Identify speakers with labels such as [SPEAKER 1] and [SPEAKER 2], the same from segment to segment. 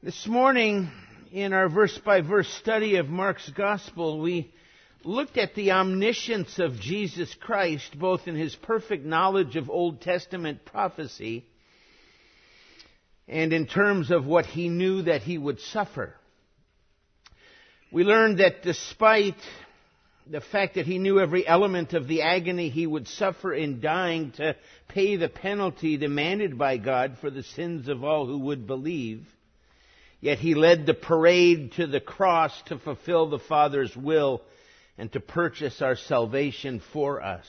[SPEAKER 1] This morning, in our verse-by-verse study of Mark's Gospel, we looked at the omniscience of Jesus Christ, both in His perfect knowledge of Old Testament prophecy and in terms of what He knew that He would suffer. We learned that despite the fact that He knew every element of the agony He would suffer in dying to pay the penalty demanded by God for the sins of all who would believe, yet He led the parade to the cross to fulfill the Father's will and to purchase our salvation for us.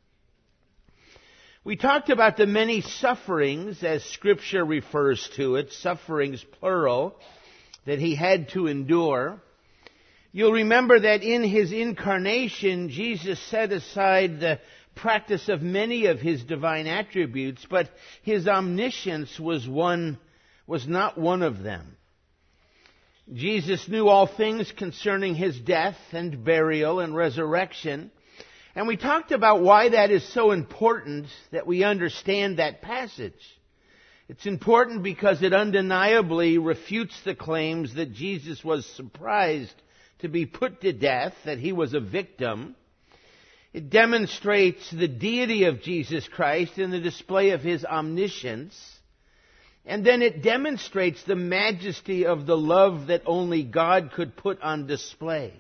[SPEAKER 1] We talked about the many sufferings, as Scripture refers to it, sufferings plural, that He had to endure. You'll remember that in His incarnation, Jesus set aside the practice of many of His divine attributes, but His omniscience was not one of them. Jesus knew all things concerning His death and burial and resurrection. And we talked about why that is so important that we understand that passage. It's important because it undeniably refutes the claims that Jesus was surprised to be put to death, that He was a victim. It demonstrates the deity of Jesus Christ in the display of His omniscience. And then it demonstrates the majesty of the love that only God could put on display.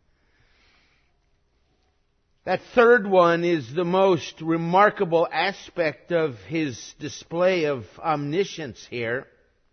[SPEAKER 1] That third one is the most remarkable aspect of His display of omniscience here.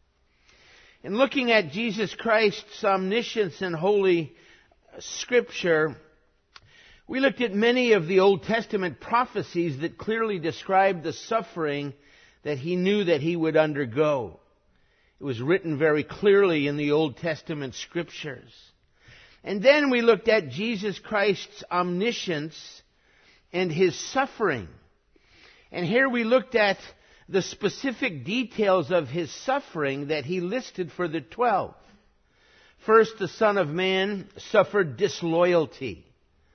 [SPEAKER 1] In looking at Jesus Christ's omniscience in Holy Scripture, we looked at many of the Old Testament prophecies that clearly describe the suffering that He knew that He would undergo. It was written very clearly in the Old Testament Scriptures. And then we looked at Jesus Christ's omniscience and His suffering. And here we looked at the specific details of His suffering that He listed for the 12. First, the Son of Man suffered disloyalty.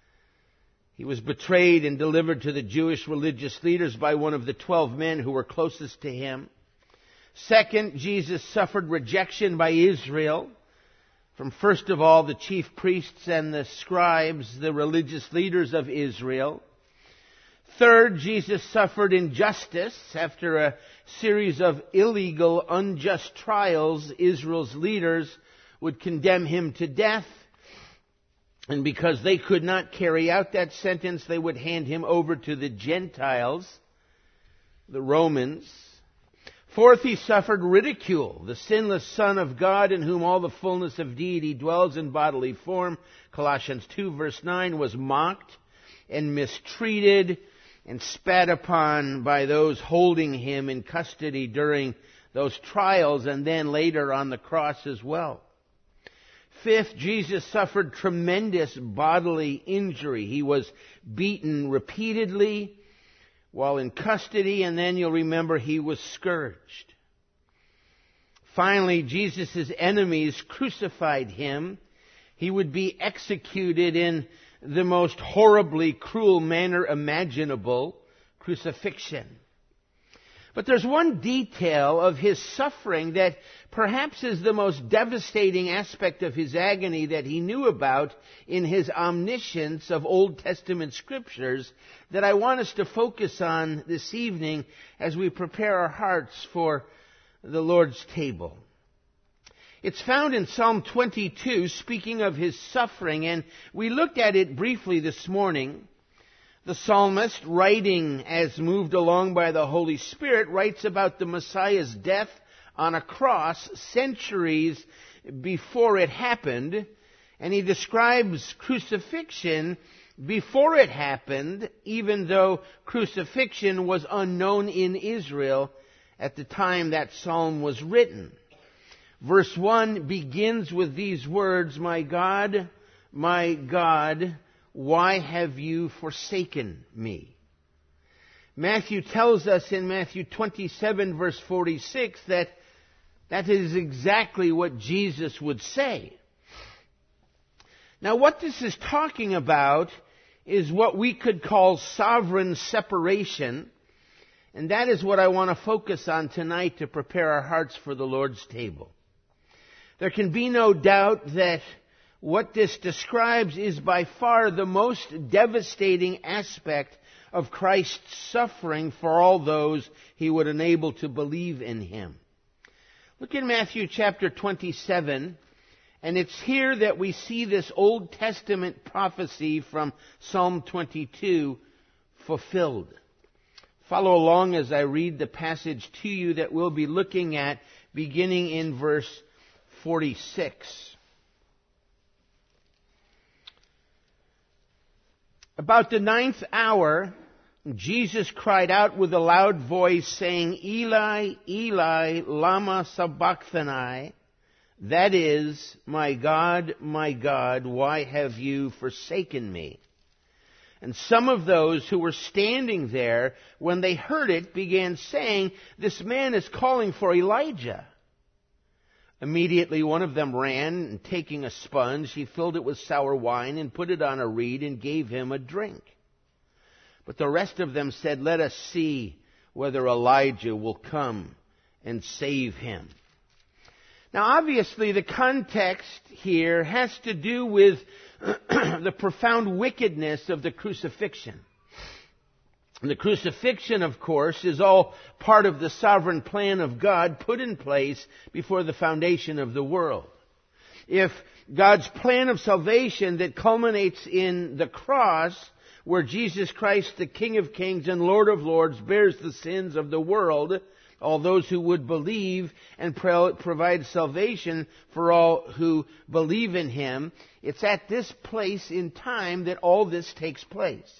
[SPEAKER 1] He was betrayed and delivered to the Jewish religious leaders by one of the 12 men who were closest to Him. Second, Jesus suffered rejection by Israel from, first of all, the chief priests and the scribes, the religious leaders of Israel. Third, Jesus suffered injustice. After a series of illegal, unjust trials, Israel's leaders would condemn Him to death. And because they could not carry out that sentence, they would hand Him over to the Gentiles, the Romans. Fourth, He suffered ridicule. The sinless Son of God, in whom all the fullness of deity dwells in bodily form, Colossians 2 verse 9, was mocked and mistreated and spat upon by those holding Him in custody during those trials and then later on the cross as well. Fifth, Jesus suffered tremendous bodily injury. He was beaten repeatedly while in custody, and then you'll remember He was scourged. Finally, Jesus' enemies crucified Him. He would be executed in the most horribly cruel manner imaginable, crucifixion. But there's one detail of His suffering that perhaps is the most devastating aspect of His agony that He knew about in His omniscience of Old Testament Scriptures that I want us to focus on this evening as we prepare our hearts for the Lord's table. It's found in Psalm 22, speaking of His suffering, and we looked at it briefly this morning. The psalmist, writing as moved along by the Holy Spirit, writes about the Messiah's death on a cross centuries before it happened, and he describes crucifixion before it happened, even though crucifixion was unknown in Israel at the time that psalm was written. Verse 1 begins with these words, my God, why have you forsaken me? Matthew tells us in Matthew 27 verse 46 that is exactly what Jesus would say. Now what this is talking about is what we could call sovereign separation, and that is what I want to focus on tonight to prepare our hearts for the Lord's table. There can be no doubt that what this describes is by far the most devastating aspect of Christ's suffering for all those he would enable to believe in him. Look in Matthew chapter 27, and it's here that we see this Old Testament prophecy from Psalm 22 fulfilled. Follow along as I read the passage to you that we'll be looking at beginning in verse 46. About the 9th hour, Jesus cried out with a loud voice, saying, Eli, Eli, lama sabachthani? That is, my God, why have you forsaken me? And some of those who were standing there, when they heard it, began saying, This man is calling for Elijah. Immediately one of them ran, and taking a sponge, he filled it with sour wine and put it on a reed and gave him a drink. But the rest of them said, Let us see whether Elijah will come and save him. Now obviously the context here has to do with the profound wickedness of the crucifixion. The crucifixion, of course, is all part of the sovereign plan of God put in place before the foundation of the world. If God's plan of salvation that culminates in the cross, where Jesus Christ, the King of Kings and Lord of Lords, bears the sins of the world, all those who would believe, and provide salvation for all who believe in him, it's at this place in time that all this takes place.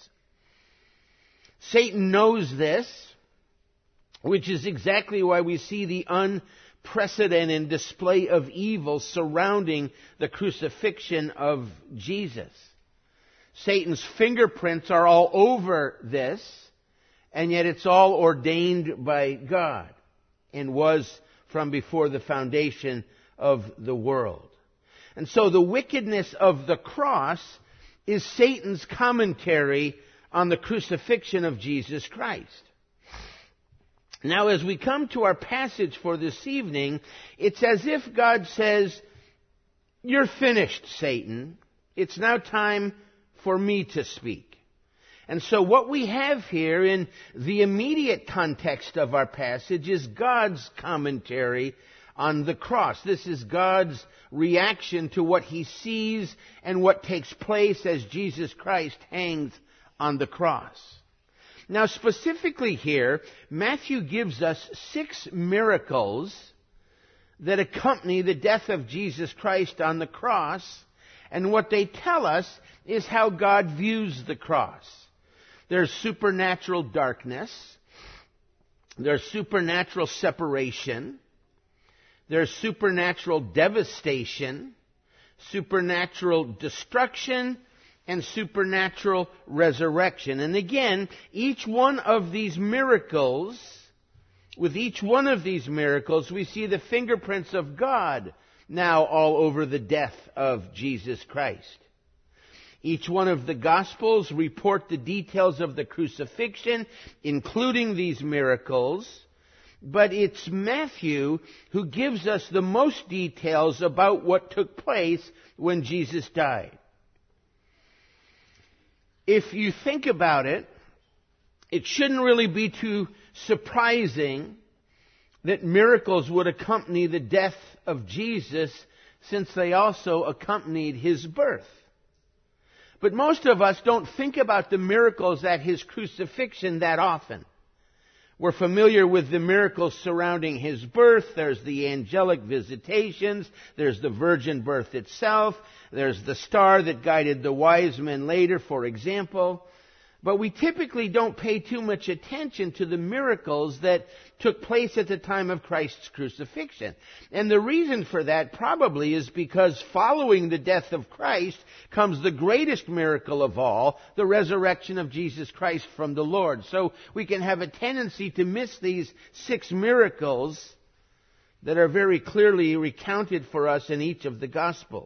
[SPEAKER 1] Satan knows this, which is exactly why we see the unprecedented display of evil surrounding the crucifixion of Jesus. Satan's fingerprints are all over this, and yet it's all ordained by God and was from before the foundation of the world. And so the wickedness of the cross is Satan's commentary on the crucifixion of Jesus Christ. Now, as we come to our passage for this evening, it's as if God says, You're finished, Satan. It's now time for me to speak. And so what we have here in the immediate context of our passage is God's commentary on the cross. This is God's reaction to what he sees and what takes place as Jesus Christ hangs on the cross. Now, specifically here, Matthew gives us 6 miracles that accompany the death of Jesus Christ on the cross, and what they tell us is how God views the cross. There's supernatural darkness, there's supernatural separation, there's supernatural devastation, supernatural destruction, and supernatural resurrection. And again, each one of these miracles, with each one of these miracles, we see the fingerprints of God now all over the death of Jesus Christ. Each one of the Gospels report the details of the crucifixion, including these miracles, but it's Matthew who gives us the most details about what took place when Jesus died. If you think about it, it shouldn't really be too surprising that miracles would accompany the death of Jesus, since they also accompanied his birth. But most of us don't think about the miracles at his crucifixion that often. We're familiar with the miracles surrounding his birth. There's the angelic visitations. There's the virgin birth itself. There's the star that guided the wise men later, for example. But we typically don't pay too much attention to the miracles that took place at the time of Christ's crucifixion. And the reason for that probably is because following the death of Christ comes the greatest miracle of all, the resurrection of Jesus Christ from the Lord. So we can have a tendency to miss these 6 miracles that are very clearly recounted for us in each of the Gospels.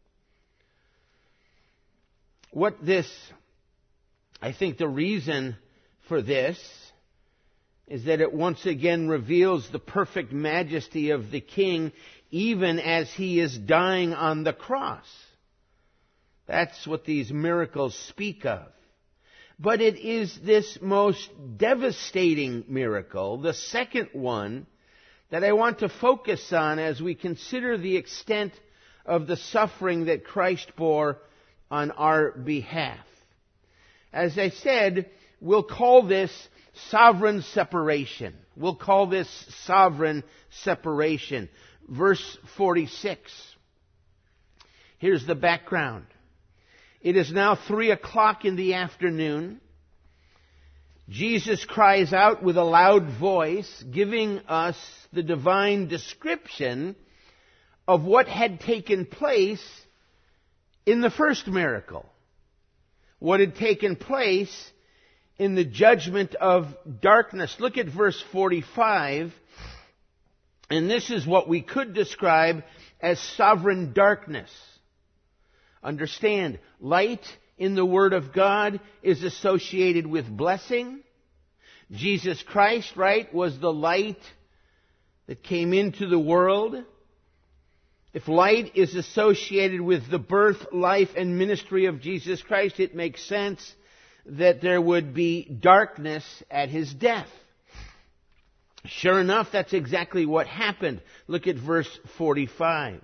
[SPEAKER 1] I think the reason for this is that it once again reveals the perfect majesty of the King even as he is dying on the cross. That's what these miracles speak of. But it is this most devastating miracle, the second one, that I want to focus on as we consider the extent of the suffering that Christ bore on our behalf. As I said, we'll call this sovereign separation. We'll call this sovereign separation. Verse 46. Here's the background. It is now 3:00 in the afternoon. Jesus cries out with a loud voice, giving us the divine description of what had taken place in the first miracle. What had taken place in the judgment of darkness. Look at verse 45. And this is what we could describe as sovereign darkness. Understand, light in the Word of God is associated with blessing. Jesus Christ, right, was the light that came into the world. If light is associated with the birth, life, and ministry of Jesus Christ, it makes sense that there would be darkness at his death. Sure enough, that's exactly what happened. Look at verse 45.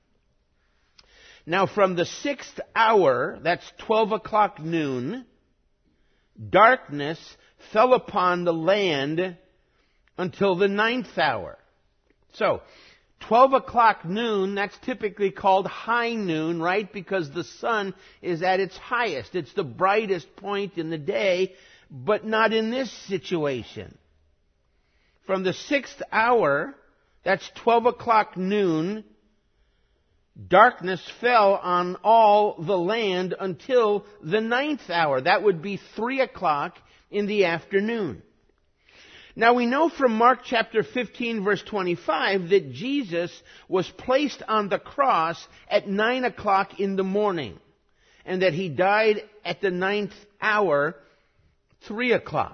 [SPEAKER 1] Now from the 6th hour, that's 12:00 noon, darkness fell upon the land until the 9th hour. So, 12:00 noon, that's typically called high noon, right? Because the sun is at its highest. It's the brightest point in the day, but not in this situation. From the 6th hour, that's 12:00 noon, darkness fell on all the land until the 9th hour. That would be 3:00 in the afternoon. Now we know from Mark chapter 15 verse 25 that Jesus was placed on the cross at 9:00 in the morning, and that he died at the 9th hour, 3:00.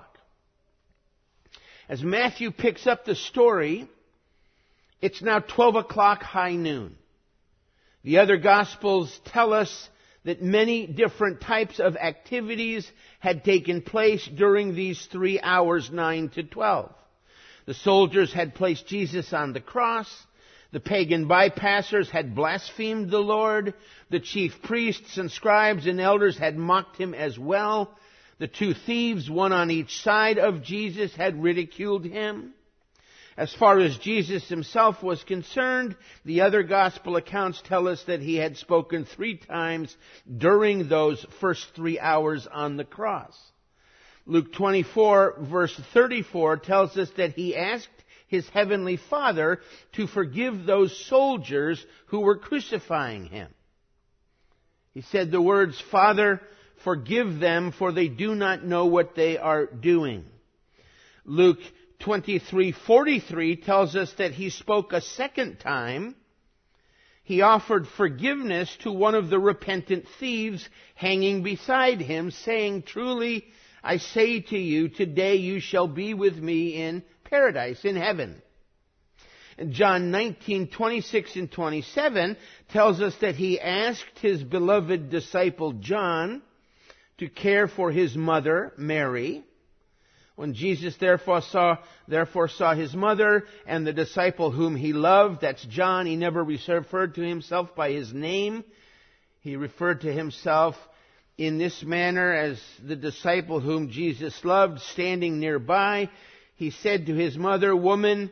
[SPEAKER 1] As Matthew picks up the story, it's now 12:00 high noon. The other Gospels tell us that many different types of activities had taken place during these 3 hours, 9 to 12. The soldiers had placed Jesus on the cross. The pagan bypassers had blasphemed the Lord. The chief priests and scribes and elders had mocked him as well. The two thieves, one on each side of Jesus, had ridiculed him. As far as Jesus himself was concerned, the other gospel accounts tell us that he had spoken 3 times during those first 3 hours on the cross. Luke 24 verse 34 tells us that he asked his heavenly Father to forgive those soldiers who were crucifying him. He said the words, "Father, forgive them, for they do not know what they are doing." Luke 23:43 tells us that he spoke a second time. He offered forgiveness to one of the repentant thieves hanging beside him, saying, "Truly, I say to you, today you shall be with me in paradise, in heaven." And John 19:26 and 27 tells us that he asked his beloved disciple John to care for his mother, Mary. When Jesus therefore saw his mother and the disciple whom he loved, that's John, he never referred to himself by his name. He referred to himself in this manner as the disciple whom Jesus loved, standing nearby. He said to his mother, "Woman,"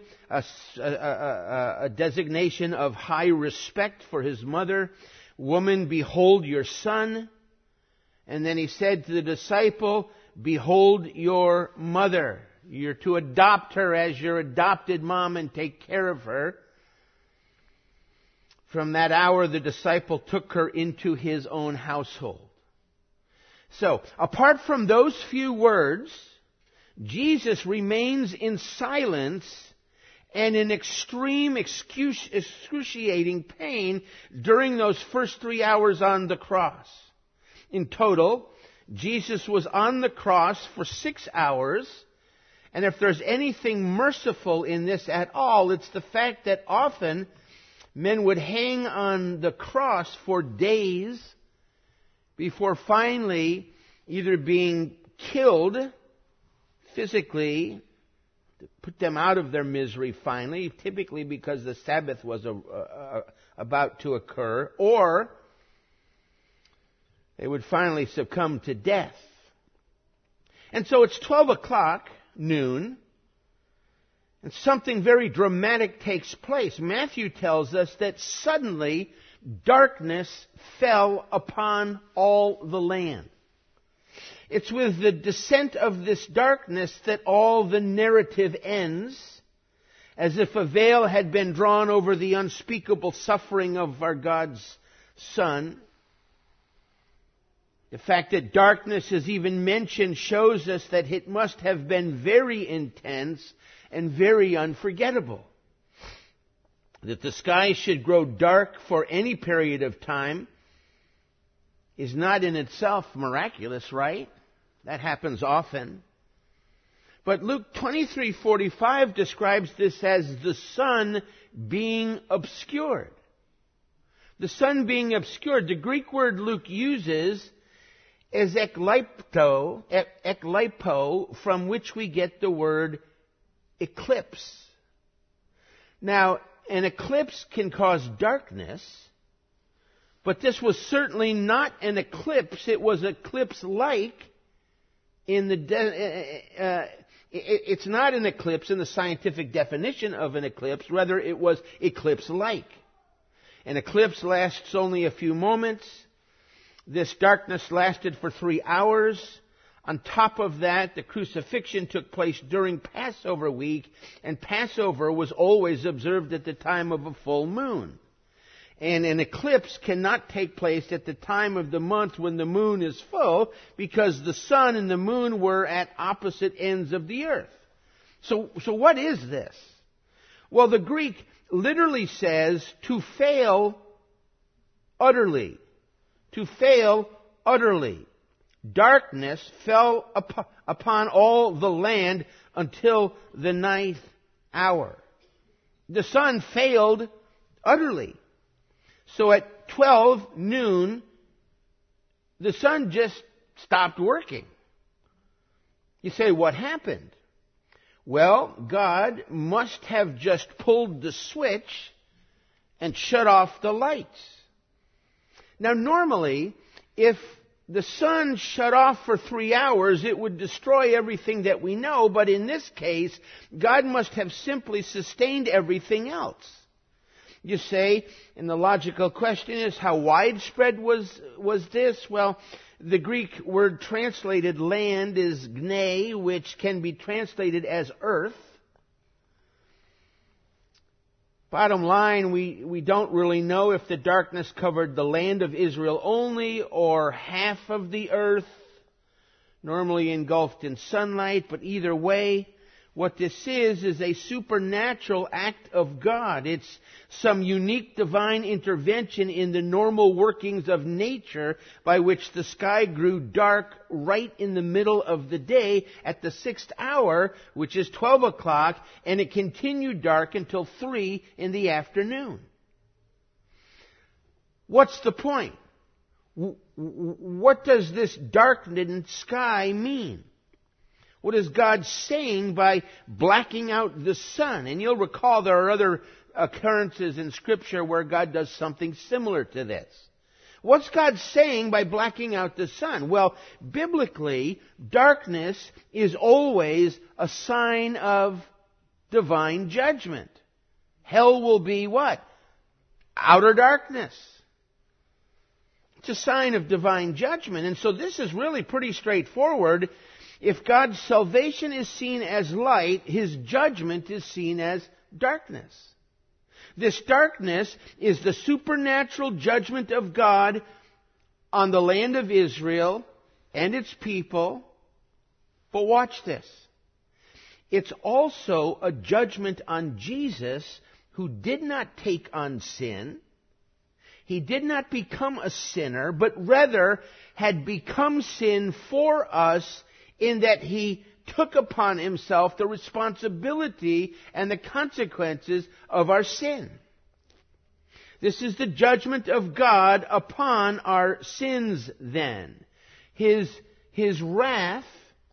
[SPEAKER 1] a designation of high respect for his mother, "Woman, behold your son." And then he said to the disciple, "Behold your mother." You're to adopt her as your adopted mom and take care of her. From that hour, the disciple took her into his own household. So, apart from those few words, Jesus remains in silence and in extreme, excruciating pain during those first 3 hours on the cross. In total, Jesus was on the cross for 6 hours, and if there's anything merciful in this at all, it's the fact that often Men would hang on the cross for days before finally either being killed physically, to put them out of their misery finally, typically because the Sabbath was about to occur, or they would finally succumb to death. And so it's 12 o'clock, noon, and something very dramatic takes place. Matthew tells us that suddenly darkness fell upon all the land. It's with the descent of this darkness that all the narrative ends, as if a veil had been drawn over the unspeakable suffering of our God's Son. The fact that darkness is even mentioned shows us that it must have been very intense and very unforgettable. That the sky should grow dark for any period of time is not in itself miraculous, right? That happens often. But Luke 23:45 describes this as the sun being obscured. The sun being obscured. The Greek word Luke uses is eklypo, from which we get the word eclipse. Now, an eclipse can cause darkness, but this was certainly not an eclipse. It was eclipse-like in the... it's not an eclipse in the scientific definition of an eclipse. Rather, it was eclipse-like. An eclipse lasts only a few moments. This darkness lasted for 3 hours. On top of that, the crucifixion took place during Passover week, and Passover was always observed at the time of a full moon. And an eclipse cannot take place at the time of the month when the moon is full, because the sun and the moon were at opposite ends of the earth. So what is this? Well, the Greek literally says to fail utterly. To fail utterly. Darkness fell upon all the land until the 9th hour. The sun failed utterly. So at 12 noon, the sun just stopped working. You say, what happened? Well, God must have just pulled the switch and shut off the lights. Now, normally, if the sun shut off for 3 hours, it would destroy everything that we know, but in this case, God must have simply sustained everything else. You say, and the logical question is, how widespread was this? Well, the Greek word translated land is gne, which can be translated as earth. Bottom line, we don't really know if the darkness covered the land of Israel only or half of the earth, normally engulfed in sunlight, but either way, what this is a supernatural act of God. It's some unique divine intervention in the normal workings of nature by which the sky grew dark right in the middle of the day at the 6th hour, which is 12 o'clock, and it continued dark until 3 in the afternoon. What's the point? What does this darkened sky mean? What is God saying by blacking out the sun? And you'll recall there are other occurrences in Scripture where God does something similar to this. What's God saying by blacking out the sun? Well, biblically, darkness is always a sign of divine judgment. Hell will be what? Outer darkness. It's a sign of divine judgment. And so this is really pretty straightforward. If God's salvation is seen as light, His judgment is seen as darkness. This darkness is the supernatural judgment of God on the land of Israel and its people. But watch this. It's also a judgment on Jesus, who did not take on sin. He did not become a sinner, but rather had become sin for us, in that He took upon Himself the responsibility and the consequences of our sin. This is the judgment of God upon our sins then. His wrath,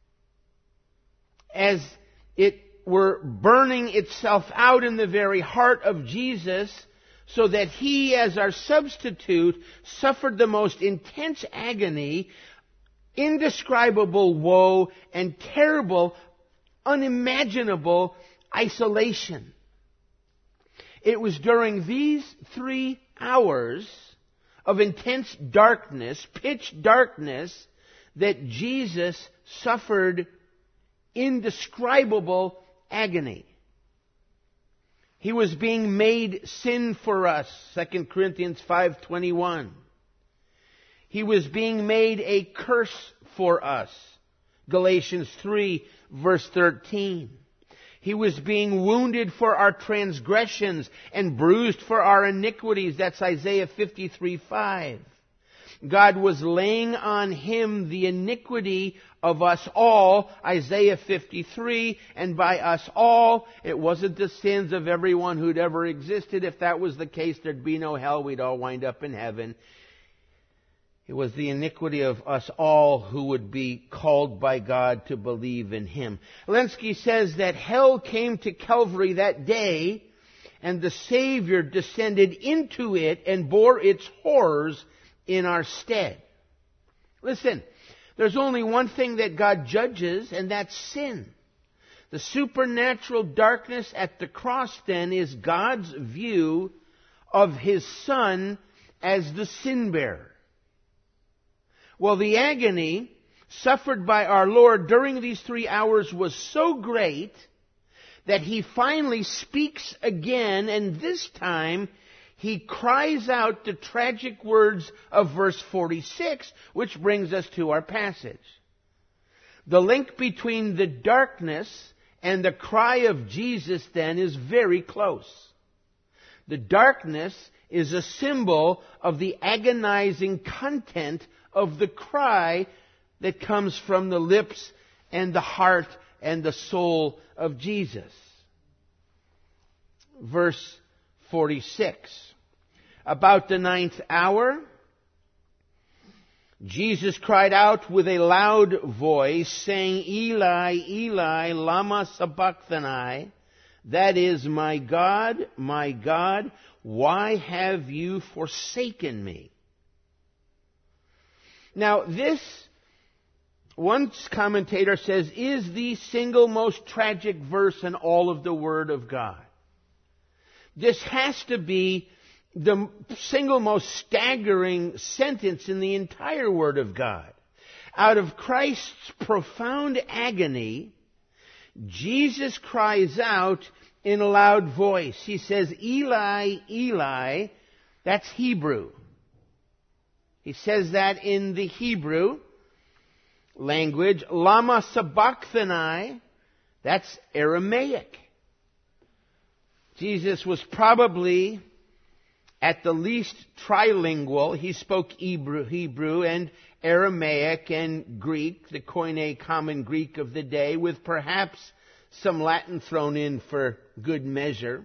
[SPEAKER 1] as it were burning itself out in the very heart of Jesus, so that He, as our substitute, suffered the most intense agony, indescribable woe, and terrible, unimaginable isolation. It was during these 3 hours of intense darkness, pitch darkness, that Jesus suffered indescribable agony. He was being made sin for us, 2 Corinthians 5:21. He was being made a curse for us, Galatians 3, verse 13. He was being wounded for our transgressions and bruised for our iniquities, that's Isaiah 53:5. God was laying on Him the iniquity of us all, Isaiah 53, and by us all, it wasn't the sins of everyone who'd ever existed. If that was the case, there'd be no hell. We'd all wind up in heaven. It was the iniquity of us all who would be called by God to believe in Him. Lenski says that hell came to Calvary that day, and the Savior descended into it and bore its horrors in our stead. Listen, there's only one thing that God judges, and that's sin. The supernatural darkness at the cross, then, is God's view of His Son as the sin bearer. Well, the agony suffered by our Lord during these 3 hours was so great that He finally speaks again, and this time He cries out the tragic words of verse 46, which brings us to our passage. The link between the darkness and the cry of Jesus, then, is very close. The darkness is a symbol of the agonizing content of the cry that comes from the lips and the heart and the soul of Jesus. Verse 46. About the 9th hour, Jesus cried out with a loud voice, saying, Eli, Eli, lama sabachthani? That is, my God, why have you forsaken me? Now, this, one commentator says, is the single most tragic verse in all of the Word of God. This has to be the single most staggering sentence in the entire Word of God. Out of Christ's profound agony, Jesus cries out in a loud voice. He says, Eli, Eli, that's Hebrew. He says that in the Hebrew language. Lama sabachthani, that's Aramaic. Jesus was probably at the least trilingual. He spoke Hebrew and Aramaic and Greek, the Koine Common Greek of the day, with perhaps some Latin thrown in for good measure.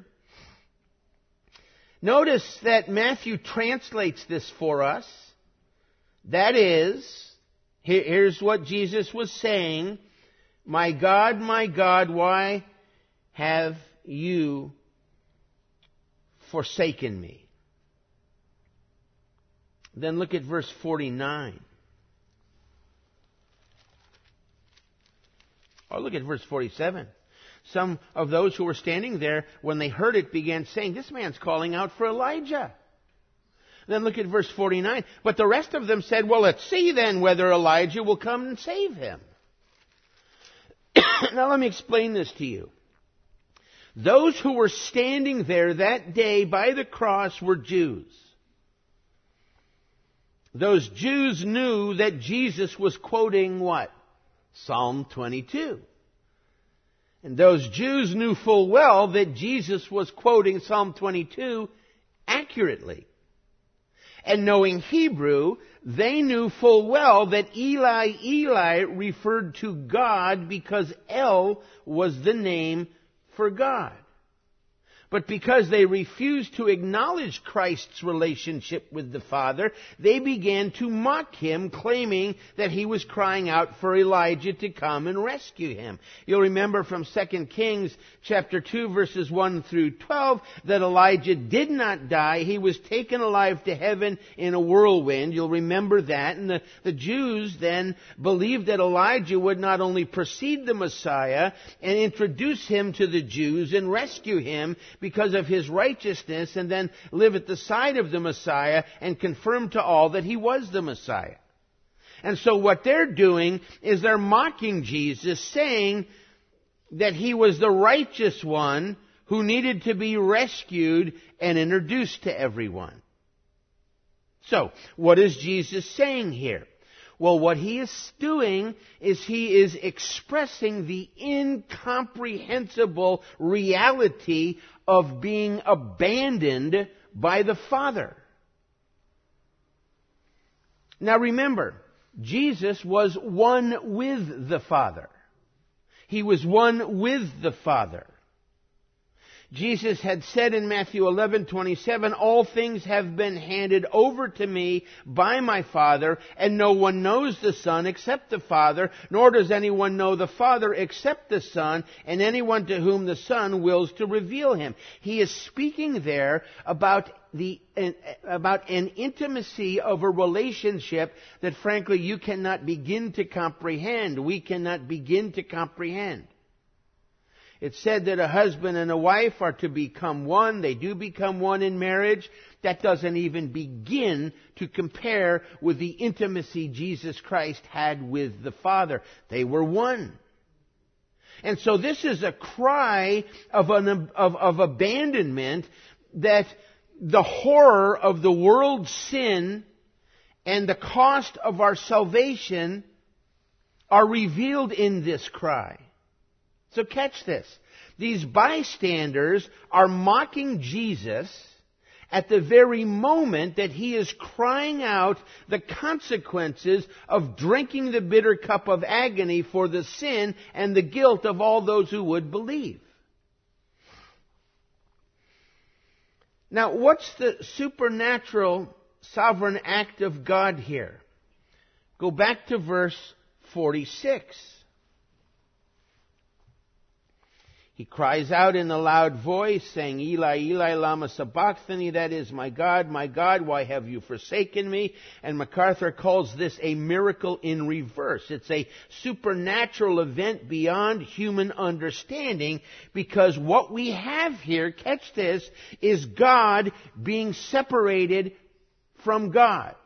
[SPEAKER 1] Notice that Matthew translates this for us. That is, here's what Jesus was saying, my God, why have you forsaken me? Then look at verse 49. Or look at verse 47. Some of those who were standing there, when they heard it, began saying, this man's calling out for Elijah. Then look at verse 49. But the rest of them said, well, let's see then whether Elijah will come and save him. Now let me explain this to you. Those who were standing there that day by the cross were Jews. Those Jews knew that Jesus was quoting what? Psalm 22. And those Jews knew full well that Jesus was quoting Psalm 22 accurately. And knowing Hebrew, they knew full well that Eli, Eli referred to God because El was the name for God. But because they refused to acknowledge Christ's relationship with the Father, they began to mock him, claiming that he was crying out for Elijah to come and rescue him. You'll remember from 2 Kings chapter 2 verses 1 through 12 that Elijah did not die. He was taken alive to heaven in a whirlwind. You'll remember that. And the Jews then believed that Elijah would not only precede the Messiah and introduce him to the Jews and rescue him because of his righteousness, and then live at the side of the Messiah and confirm to all that he was the Messiah. And so what they're doing is they're mocking Jesus, saying that he was the righteous one who needed to be rescued and introduced to everyone. So, what is Jesus saying here? Well, what he is doing is he is expressing the incomprehensible reality of being abandoned by the Father. Now remember, Jesus was one with the Father. He was one with the Father. Jesus had said in Matthew 11:27, "All things have been handed over to me by my Father, and no one knows the Son except the Father, nor does anyone know the Father except the Son, and anyone to whom the Son wills to reveal him." He is speaking there about an intimacy of a relationship that, frankly, you cannot begin to comprehend. We cannot begin to comprehend. It's said that a husband and a wife are to become one. They do become one in marriage. That doesn't even begin to compare with the intimacy Jesus Christ had with the Father. They were one. And so this is a cry of abandonment, that the horror of the world's sin and the cost of our salvation are revealed in this cry. So catch this. These bystanders are mocking Jesus at the very moment that he is crying out the consequences of drinking the bitter cup of agony for the sin and the guilt of all those who would believe. Now, what's the supernatural sovereign act of God here? Go back to verse 46. He cries out in a loud voice, saying, "Eli, Eli, lama sabachthani," that is, my God, why have you forsaken me?" And MacArthur calls this a miracle in reverse. It's a supernatural event beyond human understanding, because what we have here, catch this, is God being separated from God.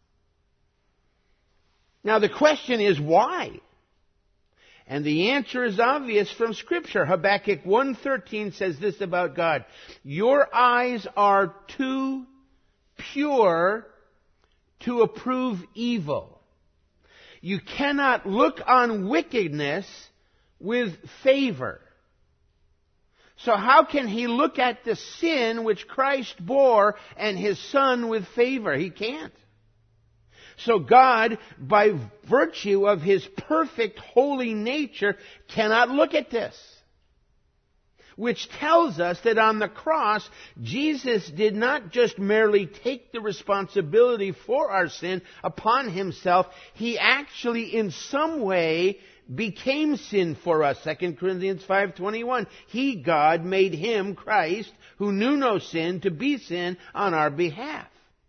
[SPEAKER 1] Now the question is, why? And the answer is obvious from Scripture. Habakkuk 1:13 says this about God: "Your eyes are too pure to approve evil. You cannot look on wickedness with favor." So how can he look at the sin which Christ bore and his Son with favor? He can't. So God, by virtue of his perfect holy nature, cannot look at this. Which tells us that on the cross, Jesus did not just merely take the responsibility for our sin upon himself. He actually, in some way, became sin for us. 2 Corinthians 5:21. He, God, made him, Christ, who knew no sin, to be sin on our behalf.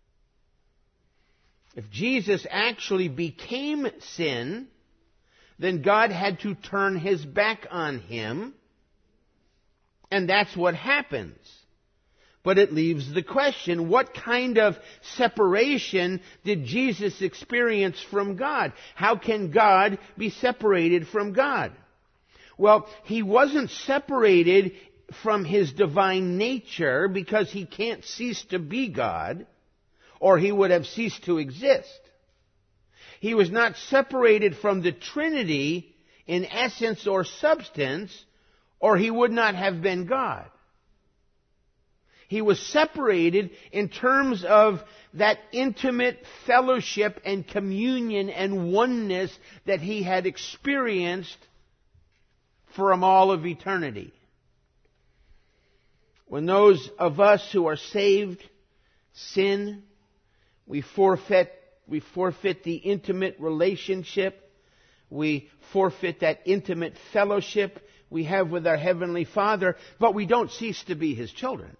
[SPEAKER 1] If Jesus actually became sin, then God had to turn his back on him. And that's what happens. But it leaves the question, what kind of separation did Jesus experience from God? How can God be separated from God? Well, he wasn't separated from his divine nature, because he can't cease to be God, or he would have ceased to exist. He was not separated from the Trinity in essence or substance, or he would not have been God. He was separated in terms of that intimate fellowship and communion and oneness that he had experienced from all of eternity. When those of us who are saved sin, we forfeit the intimate relationship. We forfeit that intimate fellowship we have with our Heavenly Father, but we don't cease to be His children.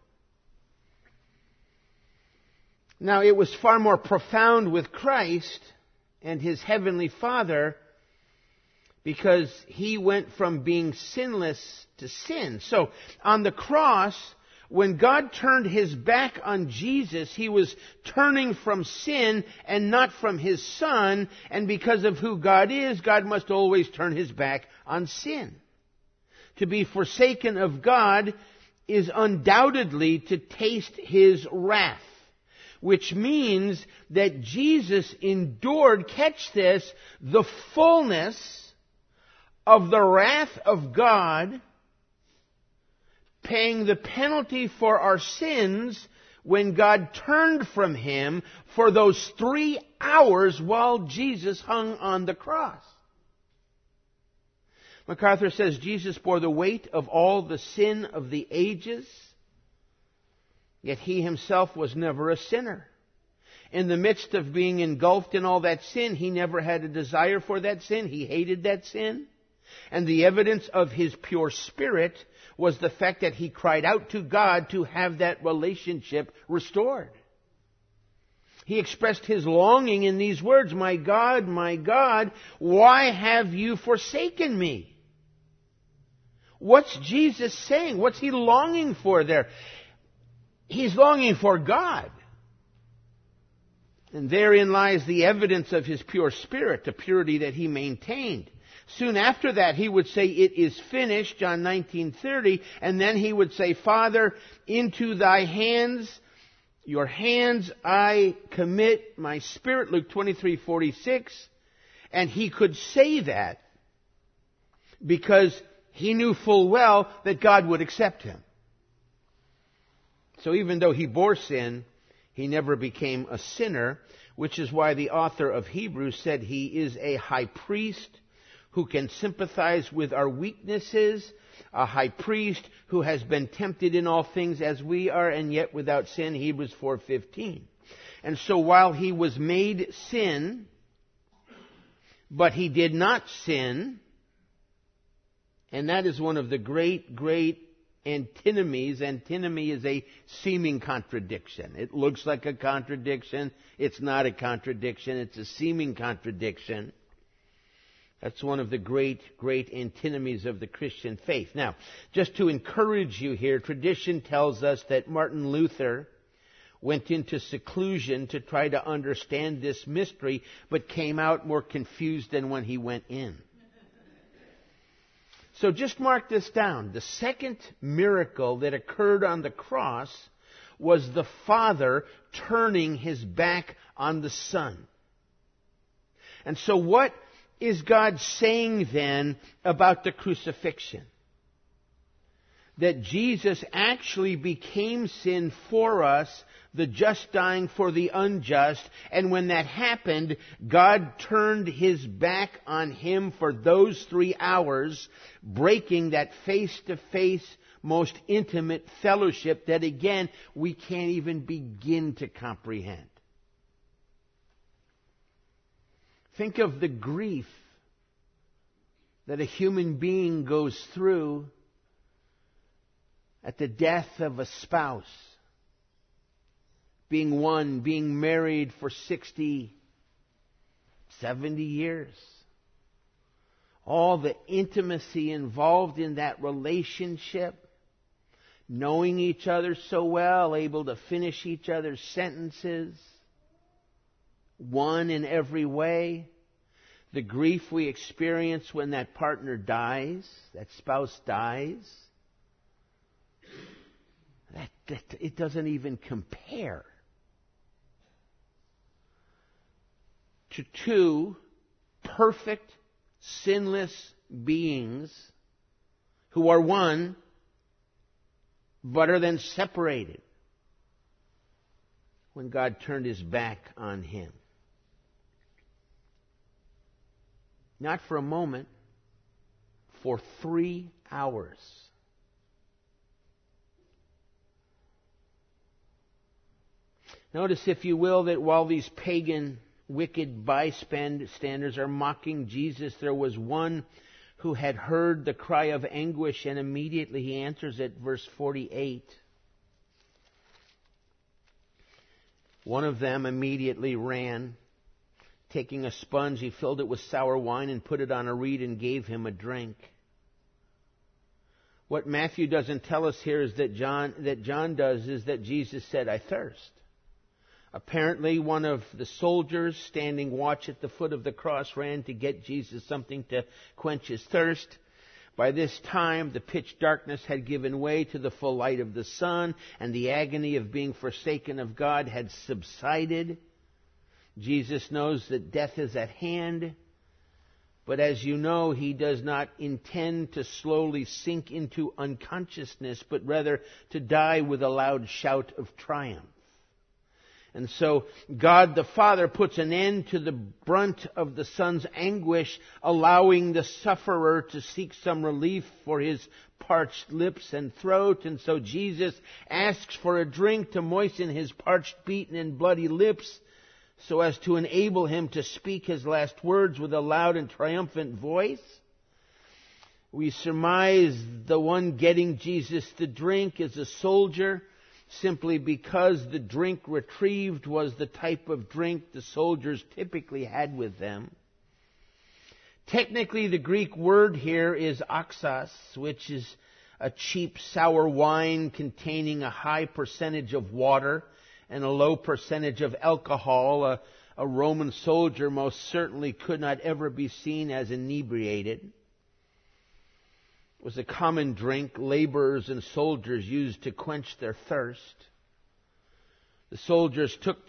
[SPEAKER 1] Now, it was far more profound with Christ and His Heavenly Father because He went from being sinless to sin. So, on the cross, when God turned His back on Jesus, He was turning from sin and not from His Son. And because of who God is, God must always turn His back on sin. To be forsaken of God is undoubtedly to taste His wrath, which means that Jesus endured, catch this, the fullness of the wrath of God, paying the penalty for our sins when God turned from Him for those 3 hours while Jesus hung on the cross. MacArthur says Jesus bore the weight of all the sin of the ages, yet He Himself was never a sinner. In the midst of being engulfed in all that sin, He never had a desire for that sin. He hated that sin. And the evidence of His pure spirit was the fact that He cried out to God to have that relationship restored. He expressed His longing in these words, my God, why have you forsaken me?" What's Jesus saying? What's He longing for there? He's longing for God. And therein lies the evidence of His pure spirit, the purity that He maintained. Soon after that, He would say, "It is finished," John 19:30, and then He would say, "Father, into Thy hands, your hands I commit my spirit," Luke 23:46. And He could say that because He knew full well that God would accept Him. So even though He bore sin, He never became a sinner, which is why the author of Hebrews said He is a high priest who can sympathize with our weaknesses, a high priest who has been tempted in all things as we are, and yet without sin, Hebrews 4:15. And so while He was made sin, but He did not sin, and that is one of the great antinomies. Antinomy is a seeming contradiction. It looks like a contradiction. It's not a contradiction. It's a seeming contradiction. That's one of the great antinomies of the Christian faith. Now, just to encourage you here, tradition tells us that Martin Luther went into seclusion to try to understand this mystery, but came out more confused than when he went in. So just mark this down. The second miracle that occurred on the cross was the Father turning His back on the Son. And so what is God saying then about the crucifixion? That Jesus actually became sin for us, the just dying for the unjust, and when that happened, God turned His back on Him for those 3 hours, breaking that face-to-face, most intimate fellowship that, again, we can't even begin to comprehend. Think of the grief that a human being goes through at the death of a spouse, being married for 60, 70 years. All the intimacy involved in that relationship, knowing each other so well, able to finish each other's sentences, one in every way. The grief we experience when that partner dies, that spouse dies, it doesn't even compare to 2 perfect, sinless beings who are one, but are then separated when God turned His back on him. Not for a moment, for 3 hours. Notice, if you will, that while these pagan, wicked bystanders are mocking Jesus, there was one who had heard the cry of anguish, and immediately he answers it. Verse 48. One of them immediately ran. Taking a sponge, he filled it with sour wine and put it on a reed and gave him a drink. What Matthew doesn't tell us here is that John does is that Jesus said, "I thirst." Apparently, one of the soldiers standing watch at the foot of the cross ran to get Jesus something to quench his thirst. By this time, the pitch darkness had given way to the full light of the sun, and the agony of being forsaken of God had subsided. Jesus knows that death is at hand, but as you know, he does not intend to slowly sink into unconsciousness, but rather to die with a loud shout of triumph. And so God the Father puts an end to the brunt of the Son's anguish, allowing the sufferer to seek some relief for his parched lips and throat. And so Jesus asks for a drink to moisten his parched, beaten, and bloody lips, so as to enable him to speak his last words with a loud and triumphant voice. We surmise the one getting Jesus the drink is a soldier, simply because the drink retrieved was the type of drink the soldiers typically had with them. Technically, the Greek word here is oxos, which is a cheap sour wine containing a high percentage of water and a low percentage of alcohol. A Roman soldier most certainly could not ever be seen as inebriated. It was a common drink laborers and soldiers used to quench their thirst. The soldier took the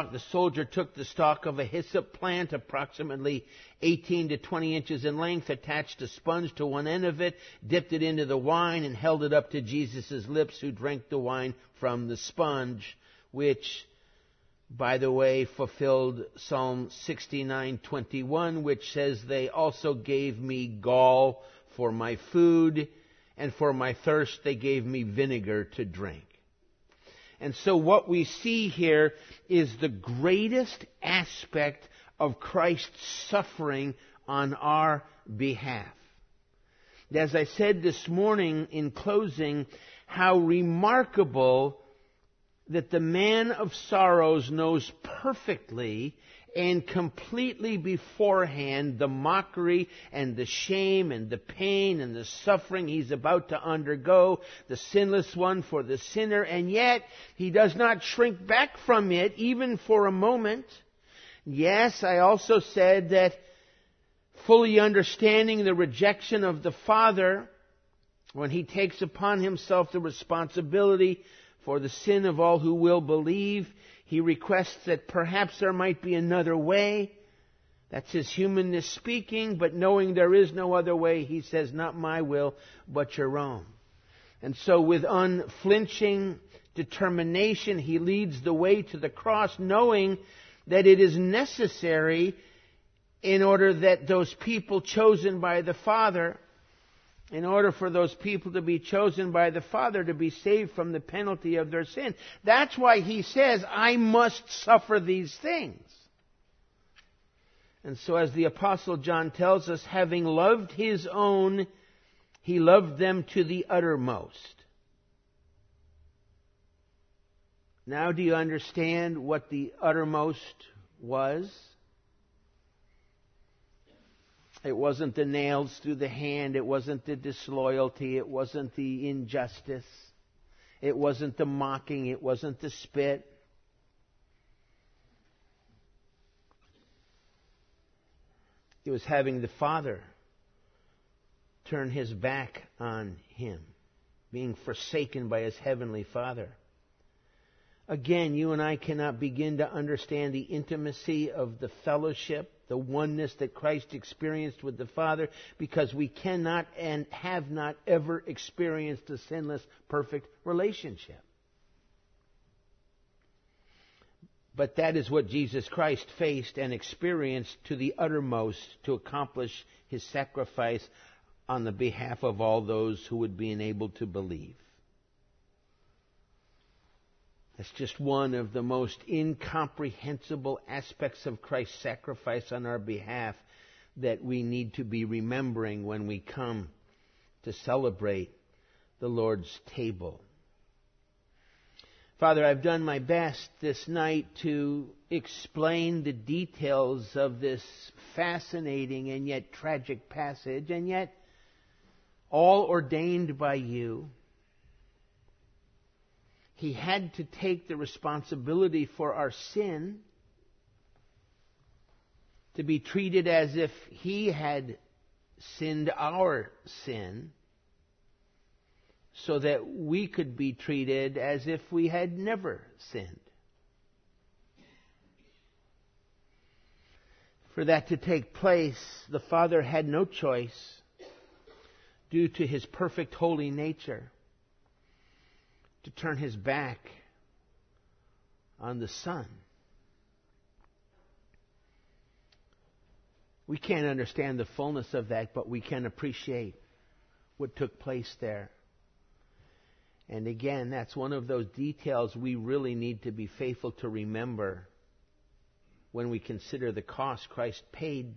[SPEAKER 1] stalk of a hyssop plant, approximately 18 to 20 inches in length, attached a sponge to one end of it, dipped it into the wine, and held it up to Jesus' lips, who drank the wine from the sponge, which, by the way, fulfilled Psalm 69:21, which says, "They also gave me gall for my food, and for my thirst they gave me vinegar to drink." And so what we see here is the greatest aspect of Christ's suffering on our behalf. As I said this morning in closing, how remarkable that the man of sorrows knows perfectly and completely beforehand the mockery and the shame and the pain and the suffering he's about to undergo, the sinless one for the sinner, and yet he does not shrink back from it even for a moment. Yes, I also said that fully understanding the rejection of the Father, when he takes upon himself the responsibility for the sin of all who will believe, he requests that perhaps there might be another way. That's his humanness speaking, but knowing there is no other way, he says, "Not my will, but your own." And so with unflinching determination, he leads the way to the cross, knowing that it is necessary in order that those people chosen by the Father, in order for those people to be chosen by the Father to be saved from the penalty of their sin. That's why he says, "I must suffer these things." And so as the Apostle John tells us, having loved his own, he loved them to the uttermost. Now do you understand what the uttermost was? It wasn't the nails through the hand. It wasn't the disloyalty. It wasn't the injustice. It wasn't the mocking. It wasn't the spit. It was having the Father turn his back on him, being forsaken by his heavenly Father. Again, you and I cannot begin to understand the intimacy of the fellowship, the oneness that Christ experienced with the Father, because we cannot and have not ever experienced a sinless, perfect relationship. But that is what Jesus Christ faced and experienced to the uttermost to accomplish his sacrifice on the behalf of all those who would be enabled to believe. That's just one of the most incomprehensible aspects of Christ's sacrifice on our behalf that we need to be remembering when we come to celebrate the Lord's table. Father, I've done my best this night to explain the details of this fascinating and yet tragic passage, and yet all ordained by you. He had to take the responsibility for our sin, to be treated as if He had sinned our sin, so that we could be treated as if we had never sinned. For that to take place, the Father had no choice due to His perfect holy nature to turn His back on the Son. We can't understand the fullness of that, but we can appreciate what took place there. And again, that's one of those details we really need to be faithful to remember when we consider the cost Christ paid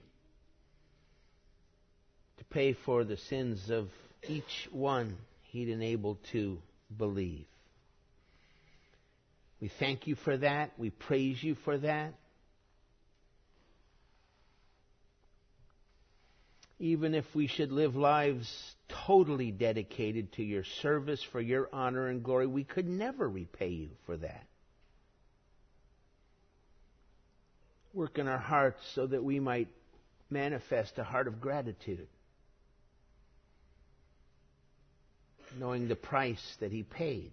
[SPEAKER 1] to pay for the sins of each one He'd enabled to believe. We thank You for that. We praise You for that. Even if we should live lives totally dedicated to Your service for Your honor and glory, we could never repay You for that. Work in our hearts so that we might manifest a heart of gratitude, knowing the price that He paid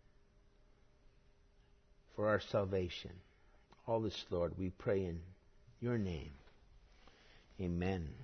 [SPEAKER 1] for our salvation. All this, Lord, we pray in Your name. Amen.